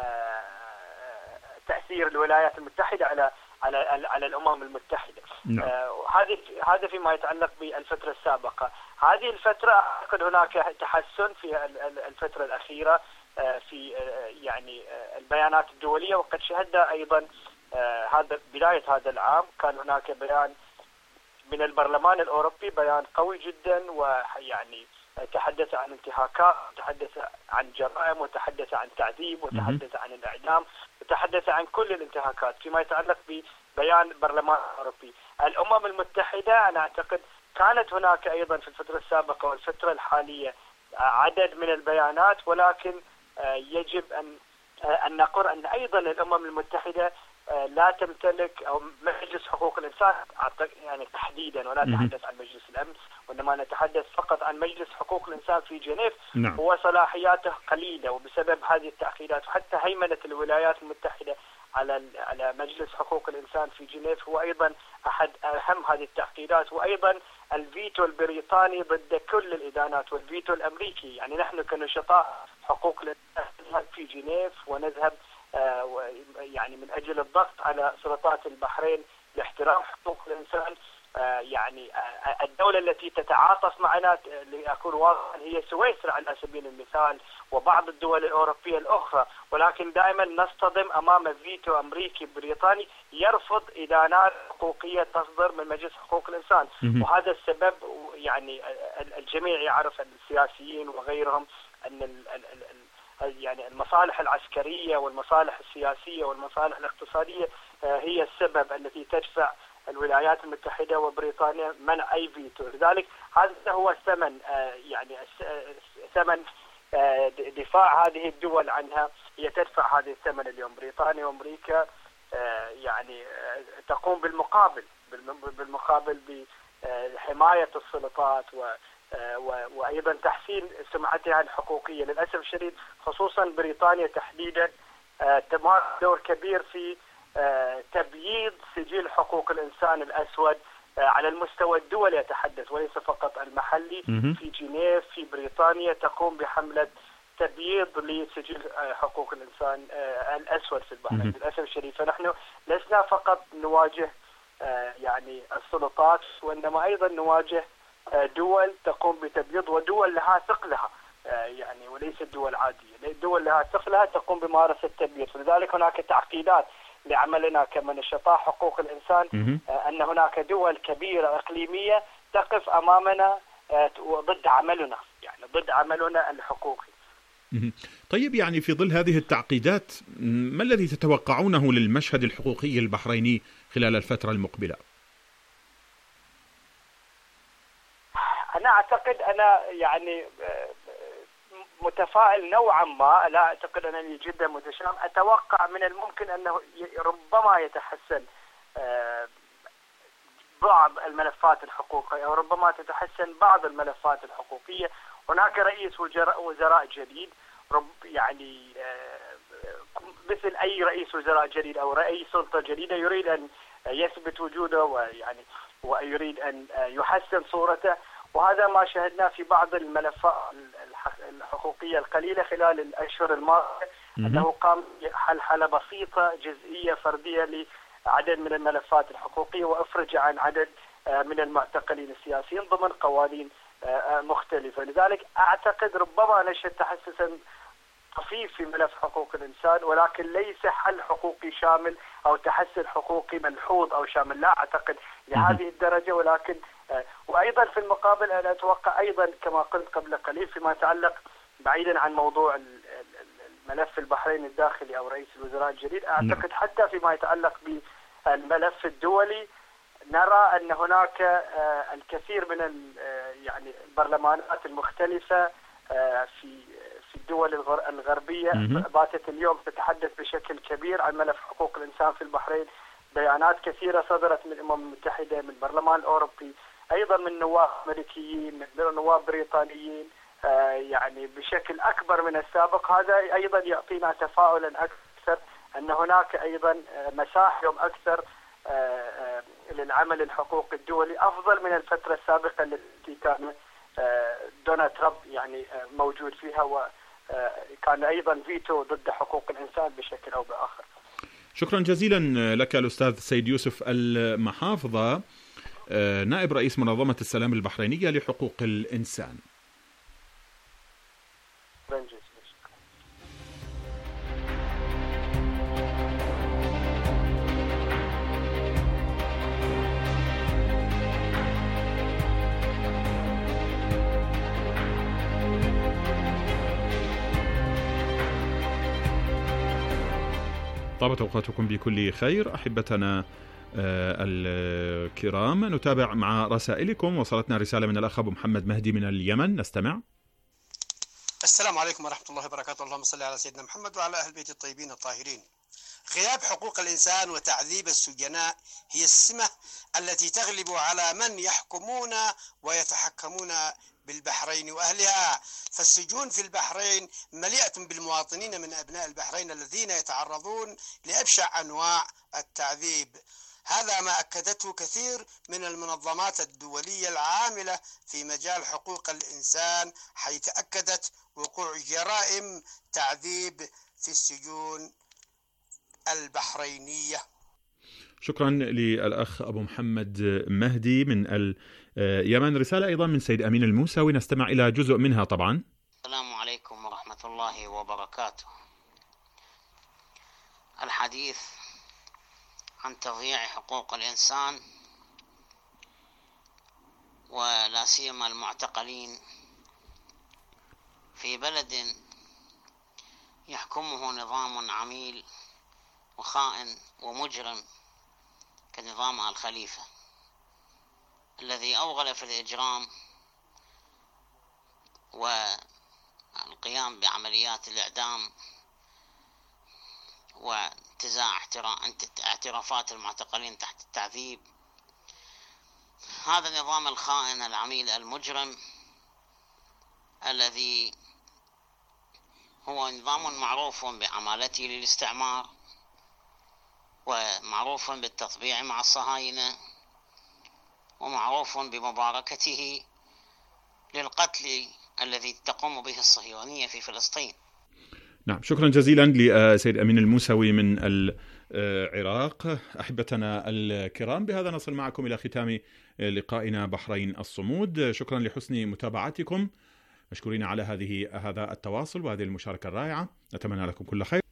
تأثير الولايات المتحدة على الأمم المتحدة. هذا فيما يتعلق بالفترة السابقة. هذه الفترة أعتقد هناك تحسن في الفترة الأخيرة في يعني البيانات الدولية. وقد شهدنا أيضا هذا بداية هذا العام كان هناك بيان من البرلمان الأوروبي، بيان قوي جدا، ويعني تحدث عن انتهاكات، وتحدث عن جرائم، وتحدث عن تعذيب، وتحدث عن الإعدام، وتحدث عن كل الانتهاكات فيما يتعلق ببيان البرلمان الأوروبي. الأمم المتحدة أنا أعتقد كانت هناك أيضا في الفترة السابقة والفترة الحالية عدد من البيانات، ولكن يجب أن نقر أن أيضا الأمم المتحدة لا تمتلك أو مجلس حقوق الإنسان يعني تحديدا، ولا نتحدث عن مجلس الأمن، وإنما نتحدث فقط عن مجلس حقوق الإنسان في جنيف. نعم. هو صلاحياته قليلة، وبسبب هذه التأخيرات وحتى هيمنة الولايات المتحدة على مجلس حقوق الإنسان في جنيف هو أيضا أحد أهم هذه التعقيدات، وأيضا الفيتو البريطاني ضد كل الإدانات والفيتو الأمريكي. يعني نحن كنشطاء حقوق الإنسان نذهب في جنيف ونذهب يعني من أجل الضغط على سلطات البحرين لاحترام حقوق الإنسان. يعني الدولة التي تتعاطف معنا لأكون واضحا هي سويسرا على سبيل المثال، وبعض الدول الأوروبية الأخرى، ولكن دائما نصطدم أمام فيتو أمريكي بريطاني يرفض إدانات حقوقية تصدر من مجلس حقوق الإنسان. وهذا السبب يعني الجميع يعرف، السياسيين وغيرهم، أن يعني المصالح العسكرية والمصالح السياسية والمصالح الاقتصادية هي السبب التي تدفع الولايات المتحدة وبريطانيا منع أي فيتو. لذلك هذا هو الثمن، يعني ثمن دفاع هذه الدول عنها، هي تدفع هذا الثمن اليوم. بريطانيا وأمريكا يعني تقوم بالمقابل بحماية السلطات وأيضا تحسين سمعتها الحقوقية. للأسف الشديد خصوصا بريطانيا تحديدا تمارس دور كبير في تبييض سجل حقوق الإنسان الأسود على المستوى الدولي يتحدث، وليس فقط المحلي. في جنيف في بريطانيا تقوم بحملة تبييض لسجل حقوق الإنسان الأسود في البحرين للأسف الشديد. فنحن لسنا فقط نواجه يعني السلطات، وإنما أيضا نواجه دول تقوم بتبييض، ودول لها ثقلها يعني وليس دول عادية، دول لها ثقلها تقوم بممارسة التبييض. فلذلك هناك تعقيدات لعملنا كمنشطاء حقوق الإنسان، أن هناك دول كبيرة إقليمية تقف أمامنا ضد عملنا، يعني ضد عملنا الحقوقي. طيب، يعني في ظل هذه التعقيدات ما الذي تتوقعونه للمشهد الحقوقي البحريني خلال الفترة المقبلة؟ أنا أعتقد أنا يعني متفائل نوعا ما، لا أعتقد أنني جدا متشائم. أتوقع من الممكن أنه ربما يتحسن بعض الملفات الحقوقية، أو ربما تتحسن بعض الملفات الحقوقية. هناك رئيس وزراء جديد، يعني مثل أي رئيس وزراء جديد أو رئيس سلطة جديدة يريد أن يثبت وجوده، ويريد أن يحسن صورته. وهذا ما شاهدناه في بعض الملفات الحقوقية القليلة خلال الأشهر الماضية، أنه قام بحلحلة بسيطة جزئية فردية لعدد من الملفات الحقوقية، وأفرج عن عدد من المعتقلين السياسيين ضمن قوانين مختلفة. لذلك أعتقد ربما نشهد تحسسا طفيف في ملف حقوق الإنسان، ولكن ليس حل حقوقي شامل أو تحسن حقوقي ملحوظ أو شامل، لا أعتقد لهذه الدرجة. ولكن وأيضا في المقابل أنا أتوقع أيضا كما قلت قبل قليل فيما يتعلق بعيدا عن موضوع الملف البحرين الداخلي أو رئيس الوزراء الجديد، أعتقد حتى فيما يتعلق بالملف الدولي نرى أن هناك الكثير من يعني البرلمانات المختلفة في الدول الغربية باتت اليوم تتحدث بشكل كبير عن ملف حقوق الإنسان في البحرين. بيانات كثيرة صدرت من الأمم المتحدة، من البرلمان الأوروبي، أيضا من نواب أمريكيين، من نواب بريطانيين، يعني بشكل أكبر من السابق. هذا أيضا يعطينا تفاؤلا أكثر أن هناك أيضا مساحة أكثر للعمل الحقوقي الدولي أفضل من الفترة السابقة التي كان دونالد ترامب يعني موجود فيها، وكان أيضا فيتو ضد حقوق الإنسان بشكل أو بآخر. شكرا جزيلا لك الأستاذ سيد يوسف المحافظة، نائب رئيس منظمة السلام البحرينية لحقوق الإنسان. طابت أوقاتكم بكل خير أحبتنا الكرام. نتابع مع رسائلكم. وصلتنا رسالة من الأخ أبو محمد مهدي من اليمن، نستمع. السلام عليكم ورحمة الله وبركاته. اللهم صل على سيدنا محمد وعلى أهل بيت الطيبين الطاهرين. غياب حقوق الإنسان وتعذيب السجناء هي السمة التي تغلب على من يحكمون ويتحكمون بالبحرين وأهلها، فالسجون في البحرين مليئة بالمواطنين من أبناء البحرين الذين يتعرضون لأبشع أنواع التعذيب. هذا ما أكدته كثير من المنظمات الدولية العاملة في مجال حقوق الإنسان، حيث أكدت وقوع جرائم تعذيب في السجون البحرينية. شكرا للأخ أبو محمد مهدي من اليمن. رسالة أيضا من سيد أمين الموسوي، نستمع إلى جزء منها طبعا. السلام عليكم ورحمة الله وبركاته. الحديث عن تضييع حقوق الإنسان ولا سيما المعتقلين في بلد يحكمه نظام عميل وخائن ومجرم كنظام آل خليفة الذي أوغل في الإجرام والقيام بعمليات الإعدام وانتزاع اعترافات المعتقلين تحت التعذيب. هذا النظام الخائن العميل المجرم الذي هو نظام معروف بعمالته للاستعمار ومعروف بالتطبيع مع الصهاينة ومعروف بمباركته للقتل الذي تقوم به الصهيونية في فلسطين. نعم، شكرا جزيلا لسيد أمين الموسوي من العراق. أحبتنا الكرام، بهذا نصل معكم إلى ختام لقائنا بحرين الصمود. شكرا لحسن متابعتكم، مشكورين على هذا التواصل وهذه المشاركة الرائعة. نتمنى لكم كل خير.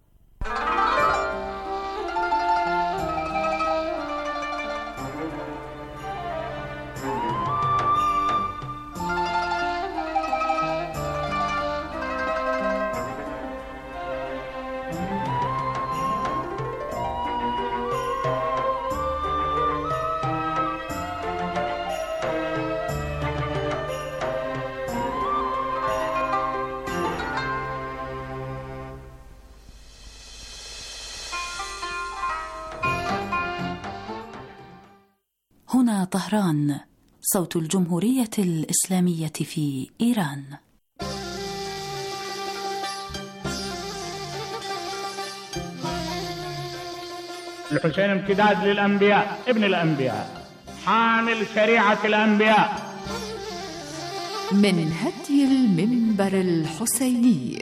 هنا طهران، صوت الجمهورية الإسلامية في إيران. الحسين امتداد للأنبياء، ابن الأنبياء، حامل شريعة الأنبياء. من هدي المنبر الحسيني.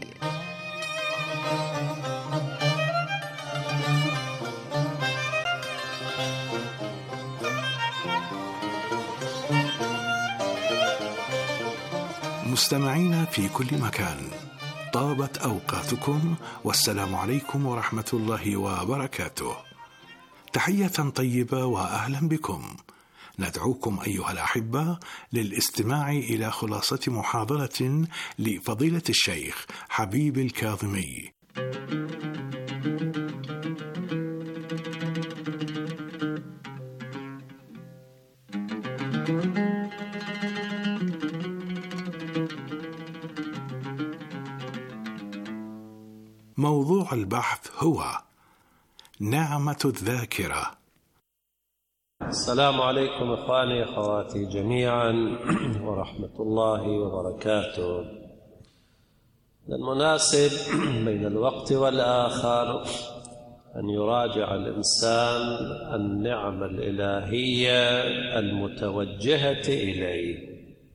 مستمعين في كل مكان، طابت أوقاتكم والسلام عليكم ورحمة الله وبركاته. تحية طيبة وأهلا بكم. ندعوكم أيها الأحبة للاستماع إلى خلاصة محاضرة لفضيلة الشيخ حبيب الكاظمي. موضوع البحث هو نعمة الذاكرة. السلام عليكم إخواني أخواتي جميعا ورحمة الله وبركاته. المناسب بين الوقت والآخر أن يراجع الإنسان النعم الإلهية المتوجهة إليه.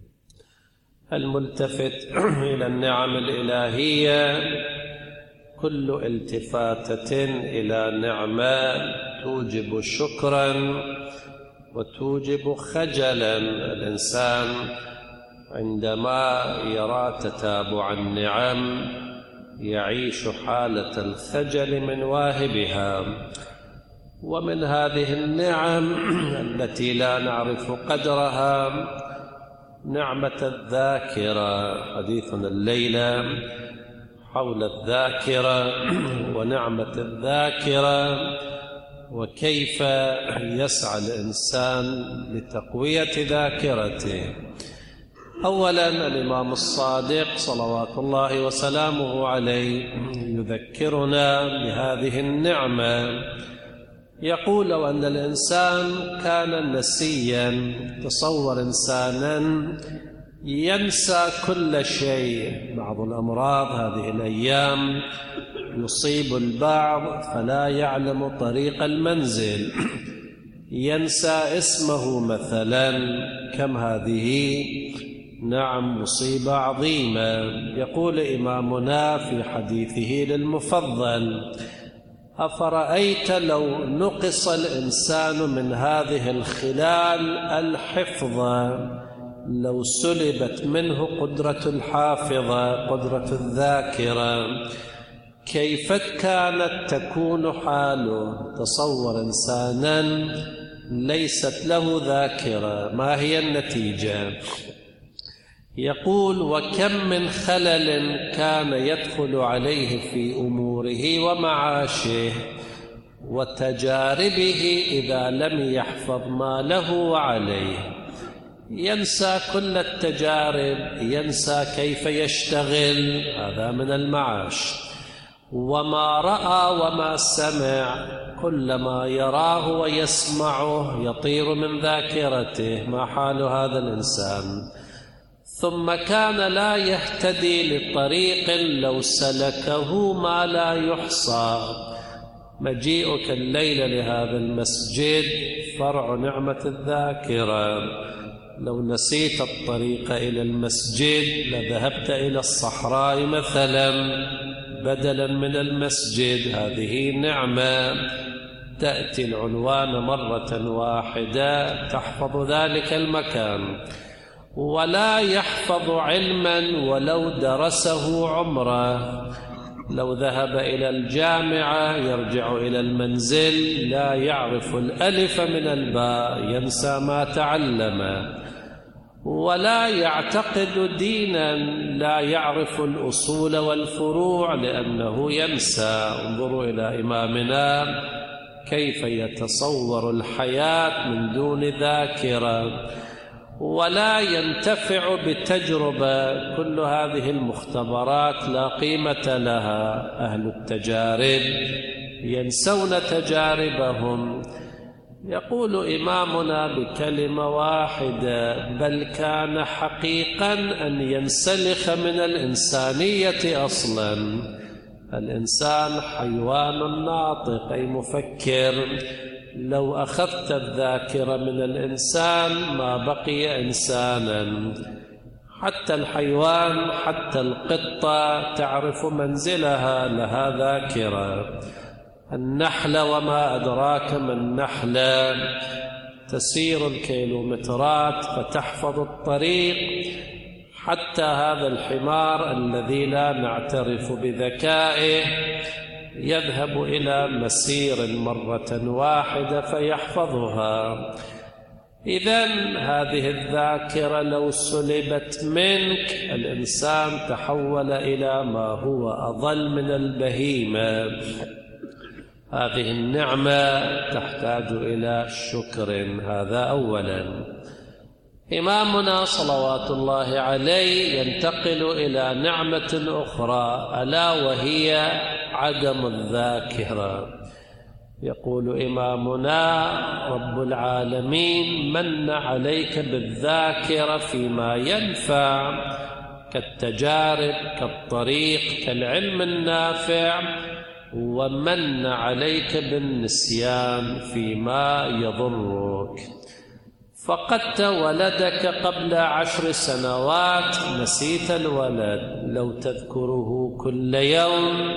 الملتفت إلى النعم الإلهية كل التفاتة إلى نعمة توجب شكرا وتوجب خجلا الإنسان عندما يرى تتابع النعم، يعيش حالة الخجل من واهبها. ومن هذه النعم التي لا نعرف قدرها نعمة الذاكرة. حديثنا الليلة حول الذاكرة ونعمة الذاكرة وكيف يسعى الإنسان لتقوية ذاكرته. أولا الإمام الصادق صلوات الله وسلامه عليه يذكرنا بهذه النعمة، يقول لو أن الإنسان كان نسيا، تصور إنسانا ينسى كل شيء. بعض الأمراض هذه الأيام يصيب البعض فلا يعلم طريق المنزل، ينسى اسمه مثلا. كم هذه نعم مصيبة عظيمة. يقول إمامنا في حديثه للمفضل: أفرأيت لو نقص الإنسان من هذه الخلال الحفظة، لو سلبت منه قدرة الحافظة، قدرة الذاكرة، كيف كانت تكون حاله؟ تصور إنسانا ليست له ذاكرة، ما هي النتيجة؟ يقول: وكم من خلل كان يدخل عليه في أموره ومعاشه وتجاربه إذا لم يحفظ ما له وعليه. ينسى كل التجارب، ينسى كيف يشتغل، هذا من المعاش. وما رأى وما سمع، كل ما يراه ويسمعه يطير من ذاكرته. ما حال هذا الإنسان؟ ثم كان لا يهتدي لطريق لو سلكه ما لا يحصى. مجيئك الليلة لهذا المسجد فرع نعمة الذاكرة. لو نسيت الطريق إلى المسجد لذهبت إلى الصحراء مثلا بدلا من المسجد. هذه نعمة، تأتي العنوان مرة واحدة تحفظ ذلك المكان. ولا يحفظ علما ولو درسه عمره. لو ذهب إلى الجامعة يرجع إلى المنزل لا يعرف الألف من الباء، ينسى ما تعلم. ولا يعتقد دينا، لا يعرف الأصول والفروع لأنه ينسى. انظروا إلى إمامنا كيف يتصور الحياة من دون ذاكرة. ولا ينتفع بتجربة. كل هذه المختبرات لا قيمة لها. أهل التجارب ينسون تجاربهم. يقول إمامنا بكلمة واحدة: بل كان حقيقا أن ينسلخ من الإنسانية أصلا. الإنسان حيوان ناطق أي مفكر. لو أخذت الذاكرة من الإنسان ما بقي إنسانا. حتى الحيوان، حتى القطة تعرف منزلها، لها ذاكرة. النحلة وما أدراك ما النحلة، تسير الكيلومترات فتحفظ الطريق. حتى هذا الحمار الذي لا نعترف بذكائه يذهب إلى مسير مرة واحدة فيحفظها. إذن هذه الذاكرة لو سلبت منك الإنسان تحول إلى ما هو أضل من البهيمة. هذه النعمة تحتاج إلى شكر. هذا أولا. إمامنا صلوات الله عليه ينتقل إلى نعمة أخرى ألا وهي عدم الذاكرة. يقول إمامنا: رب العالمين من عليك بالذاكرة فيما ينفع كالتجارب، كالطريق، كالعلم النافع، ومن عليك بالنسيان فيما يضرك. فقدت ولدك قبل 10 سنوات، نسيت الولد. لو تذكره كل يوم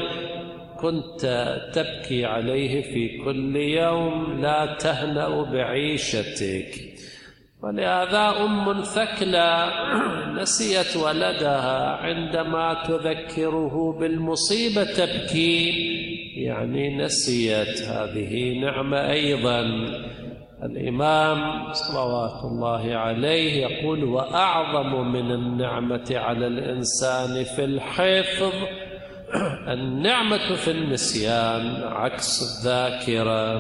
كنت تبكي عليه في كل يوم، لا تهنأ بعيشتك. ولهذا أم ثكلى نسيت ولدها، عندما تذكره بالمصيبة تبكي، يعني نسيت. هذه نعمة أيضا. الإمام صلوات الله عليه يقول: وأعظم من النعمة على الإنسان في الحفظ النعمة في النسيان عكس الذاكرة،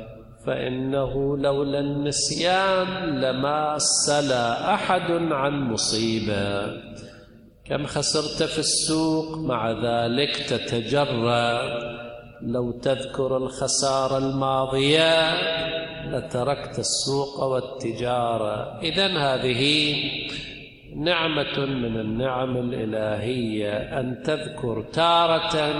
فإنه لولا النسيان لما سلا أحد عن مصيبة. كم خسرت في السوق مع ذلك تتجرأ، لو تذكر الخسارة الماضية لتركت السوق والتجارة. إذن هذه نعمة من النعم الإلهية، أن تذكر تارة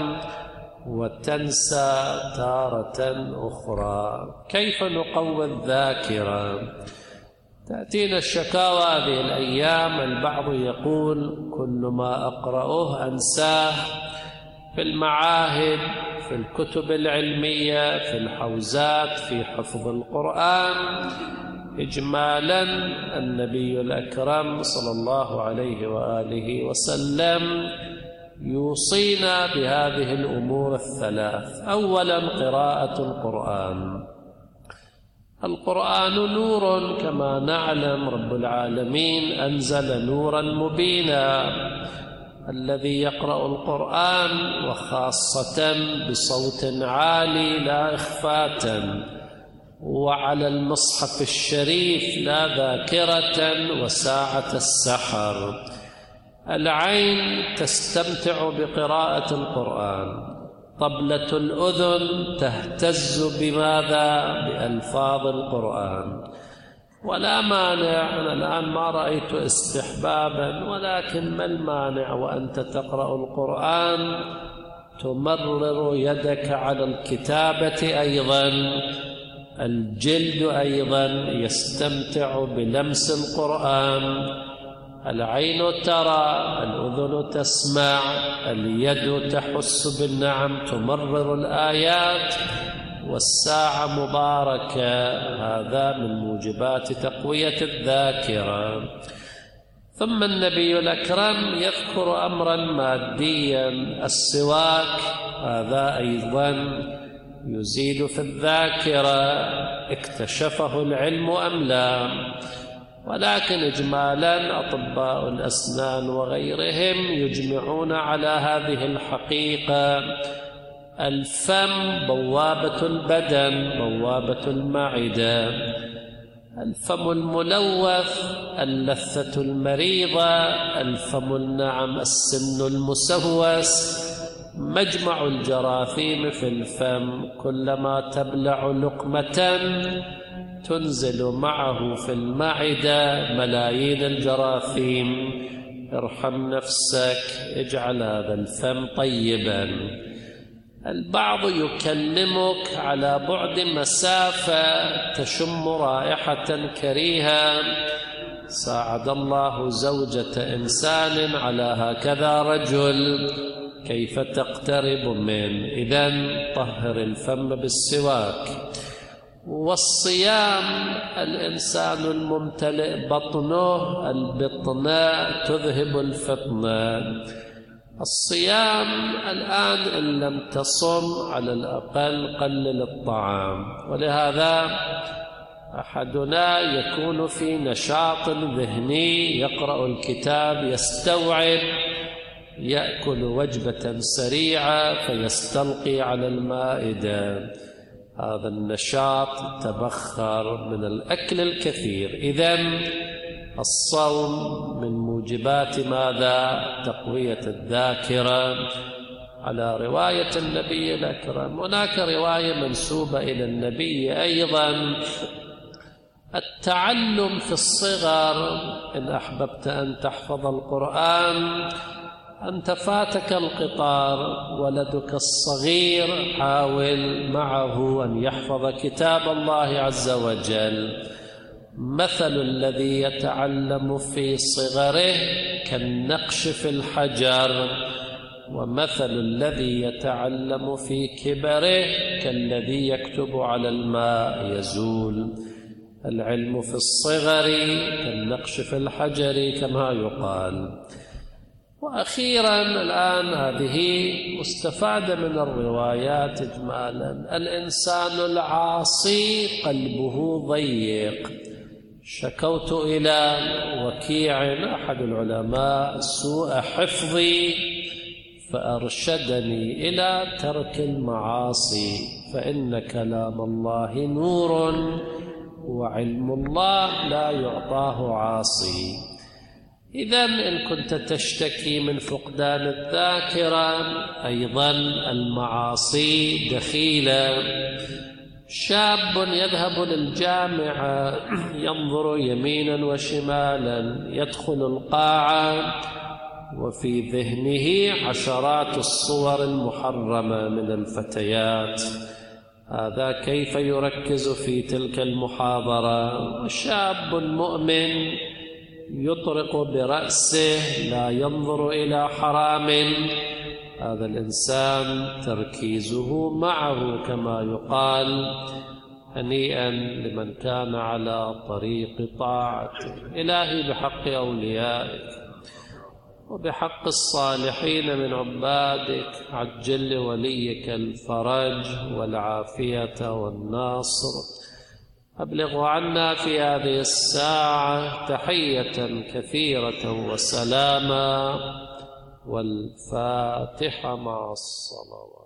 وتنسى تارة أخرى. كيف نقوي الذاكرة؟ تأتينا الشكاوى هذه الأيام، البعض يقول كل ما أقرأه أنساه، في المعاهد، في الكتب العلمية، في الحوزات، في حفظ القرآن. إجمالا النبي الأكرم صلى الله عليه وآله وسلم يوصينا بهذه الأمور الثلاث. أولا قراءة القرآن. القرآن نور كما نعلم، رب العالمين أنزل نورا مبينا. الذي يقرأ القرآن وخاصة بصوت عالي لا إخفاء، وعلى المصحف الشريف لا ذاكرة وساعة السحر، العين تستمتع بقراءة القرآن، طبلة الأذن تهتز بماذا؟ بألفاظ القرآن. ولا مانع، أنا الآن ما رأيت استحبابا، ولكن ما المانع وأنت تقرأ القرآن تمرر يدك على الكتابة أيضا، الجلد أيضا يستمتع بلمس القرآن، العين ترى، الأذن تسمع، اليد تحس بالنعم، تمرر الآيات، والساعة مباركة. هذا من موجبات تقوية الذاكرة. ثم النبي الأكرم يذكر أمرا ماديا، السواك، هذا أيضا يزيد في الذاكرة، اكتشفه العلم أم لا؟ ولكن إجمالا أطباء الأسنان وغيرهم يجمعون على هذه الحقيقة. الفم بوابة البدن، بوابة المعدة. الفم الملوث اللثة المريضة، الفم النعم السن المسوس، مجمع الجراثيم في الفم. كلما تبلع لقمة تنزل معه في المعدة ملايين الجراثيم. ارحم نفسك، اجعل هذا الفم طيبا. البعض يكلمك على بعد مسافة تشم رائحة كريهة، ساعد الله زوجة إنسان على هكذا رجل، كيف تقترب منه؟ إذن طهر الفم بالسواك. والصيام، الإنسان الممتلئ بطنه، البطنة تذهب الفطنة. الصيام الآن إن لم تصم على الأقل قلل الطعام. ولهذا أحدنا يكون في نشاط ذهني، يقرأ الكتاب، يستوعب، يأكل وجبة سريعة فيستلقي على المائدة. هذا النشاط تبخر من الأكل الكثير. إذن الصوم من موجبات ماذا؟ تقوية الذاكرة. على رواية النبي الأكرم، هناك رواية منسوبة إلى النبي أيضا، التعلم في الصغر. إن أحببت أن تحفظ القرآن، أنت فاتك القطار، ولدك الصغير حاول معه أن يحفظ كتاب الله عز وجل. مثل الذي يتعلم في صغره كالنقش في الحجر، ومثل الذي يتعلم في كبره كالذي يكتب على الماء يزول. العلم في الصغر كالنقش في الحجر كما يقال. وأخيرا الآن هذه مستفادة من الروايات إجمالا، الإنسان العاصي قلبه ضيق. شكوت إلى وكيع أحد العلماء سوء حفظي فأرشدني إلى ترك المعاصي، فإن كلام الله نور وعلم الله لا يعطاه عاصي. إذا إن كنت تشتكي من فقدان الذاكرة، أيضا المعاصي دخيلة. شاب يذهب للجامعة ينظر يمينا وشمالا، يدخل القاعة وفي ذهنه عشرات الصور المحرمة من الفتيات، هذا كيف يركز في تلك المحاضرة؟ شاب مؤمن يطرق برأسه لا ينظر إلى حرام، هذا الإنسان تركيزه معه كما يقال هنيئا لمن كان على طريق طاعته. إلهي بحق أوليائك وبحق الصالحين من عبادك عجل لوليك الفرج والعافية والنصر. أبلغ عنا في هذه الساعة تحية كثيرة وسلاما، والفاتحة مع الصلوات.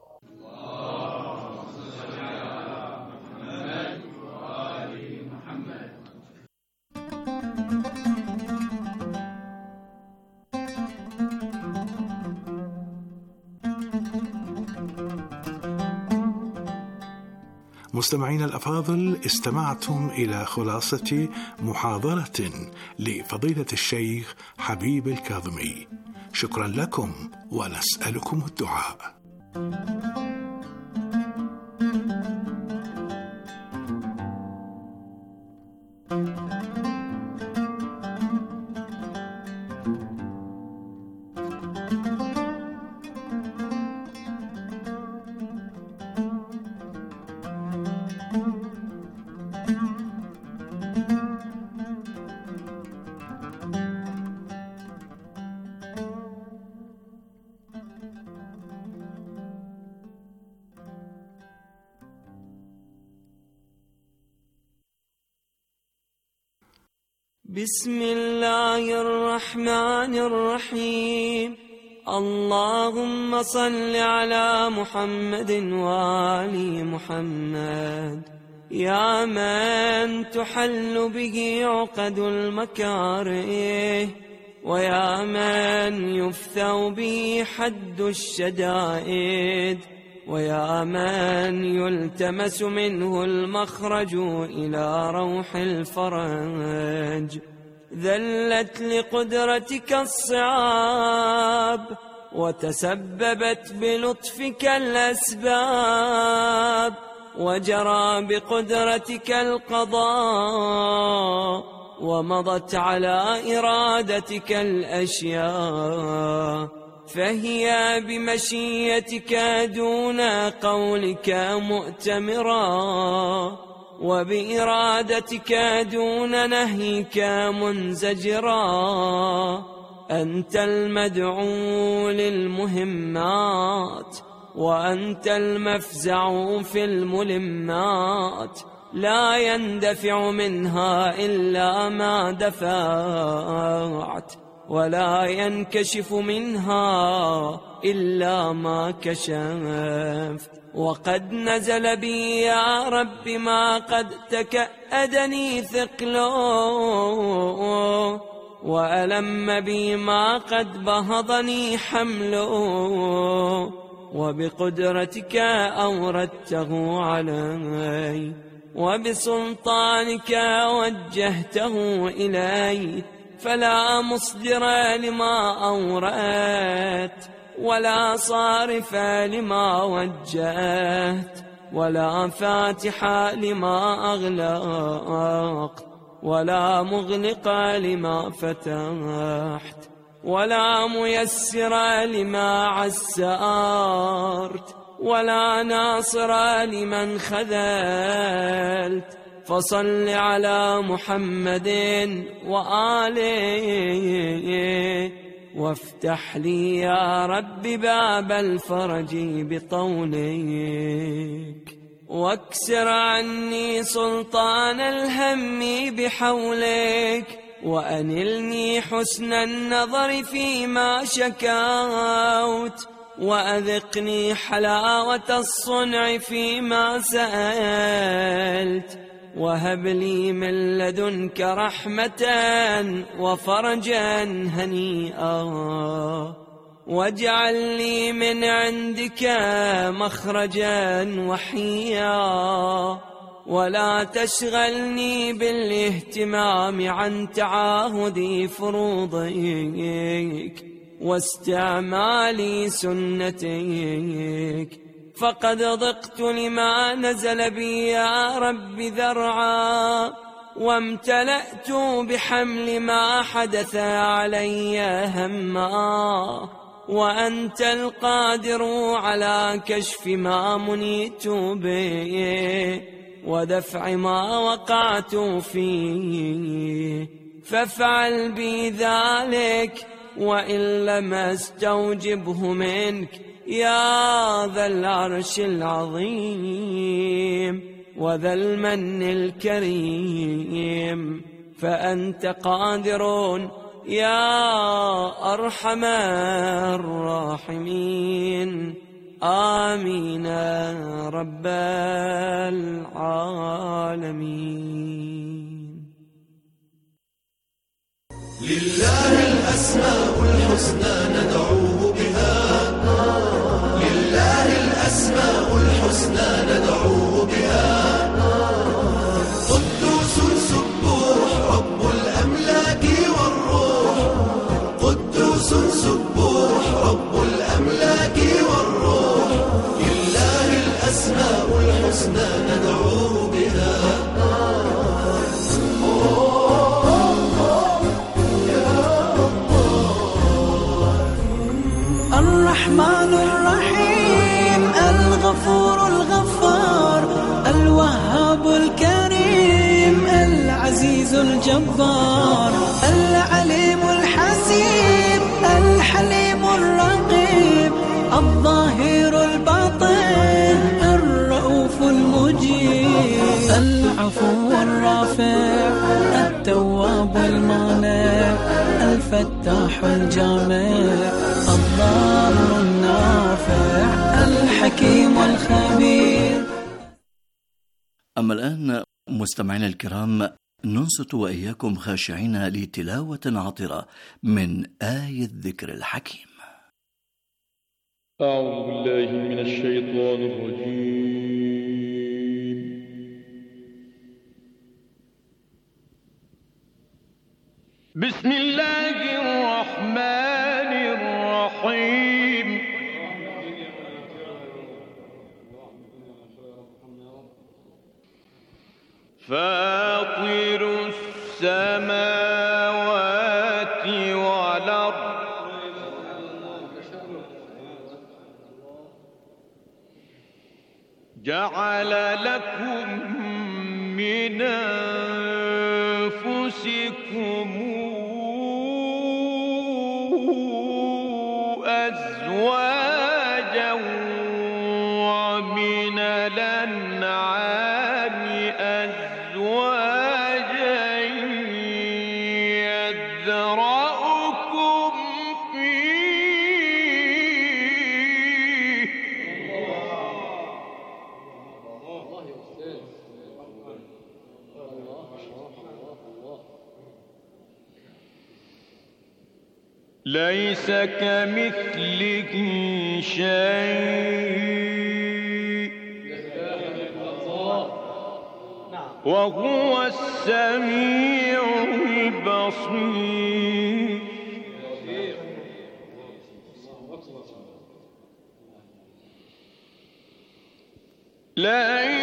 مستمعين الأفاضل، استمعتم إلى خلاصة محاضرة لفضيلة الشيخ حبيب الكاظمي. شكرا لكم ونسألكم الدعاء. بسم الله الرحمن الرحيم. اللهم صل على محمد وآل محمد. يا من تحل به عقد المكاره، ويا من يفثو به حد الشدائد، ويا من يلتمس منه المخرج إلى روح الفرج، ذلت لقدرتك الصعاب وتسببت بلطفك الأسباب، وجرى بقدرتك القضاء ومضت على إرادتك الأشياء، فهي بمشيتك دون قولك مؤتمرا، وبإرادتك دون نهيك منزجرا. أنت المدعو للمهمات، وأنت المفزع في الملمات، لا يندفع منها إلا ما دفعت، ولا ينكشف منها إلا ما كشفت. وقد نزل بي يا رب ما قد تكأدني ثقله، وألم بي ما قد بهضني حمله، وبقدرتك أوردته علي، وبسلطانك وجهته إلي، فلا مصدر لما أوردت، ولا صارف لما وجهت، ولا فاتح لما أغلقت، ولا مغلق لما فتحت، ولا ميسر لما عسرت، ولا ناصر لمن خذلت. فصل على محمد وآله، وافتح لي يا رب باب الفرج بطولك، واكسر عني سلطان الهم بحولك، وأنلني حسن النظر فيما شكوت، وأذقني حلاوة الصنع فيما سألت، وهب لي من لدنك رحمة وفرجا هنيئا، واجعل لي من عندك مخرجا وحيا، ولا تشغلني بالاهتمام عن تعاهد فروضك واستعمال سنتك، فقد ضقت لما نزل بي يا رب ذرعا، وامتلأت بحمل ما حدث علي هما، وأنت القادر على كشف ما منيت به ودفع ما وقعت فيه، فافعل بي ذلك وإن لم استوجبه منك يا ذا العرش العظيم وذا المن الكريم، فأنت قادر يا أرحم الراحمين. آمين رب العالمين. لله الأسماء الحسنى ندعوه بها، لله الأسماء الحسنى ندعوه بها، قدوس سبوح رب الأملاك والروح، قدوس سبوح رب الأملاك والروح، لله الأسماء الحسنى ندعوه بها. الرحمن الرحيم الغفور الغفار الوهاب الكريم العزيز الجبار العليم الحسيب الحليم الرقيب الظاهر الباطن الرؤوف المجيب العفو الرافع التواب المانع الفتاح الجامع الضار النافع الحكيم الخبير. أما الآن مستمعينا الكرام ننصت وإياكم خاشعين لتلاوة عطرة من آية الذكر الحكيم. أعوذ بالله من الشيطان الرجيم. بسم الله الرحمن الرحيم. فاطر السماوات والأرض جعل لكم من أنفسكم أزواجا ومن الأنعام أزواجا يذرأكم فيه ليس كمثله شيء وهو السميع البصير. لا